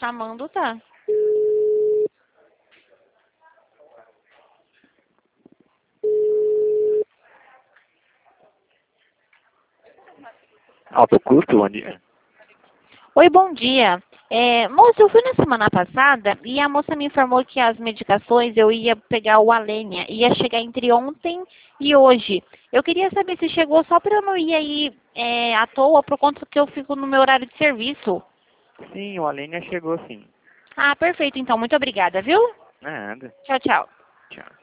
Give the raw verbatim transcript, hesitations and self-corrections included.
chamando, tá? Alto custo, bom dia. Oi, bom dia. É, moça, eu fui na semana passada e a moça me informou que as medicações eu ia pegar o Alenia, ia chegar entre ontem e hoje. Eu queria saber se chegou só para eu não ir aí é, à toa por conta que eu fico no meu horário de serviço. Sim, o Alenia chegou sim. Ah, perfeito então. Muito obrigada, viu? Nada. Tchau, tchau. Tchau.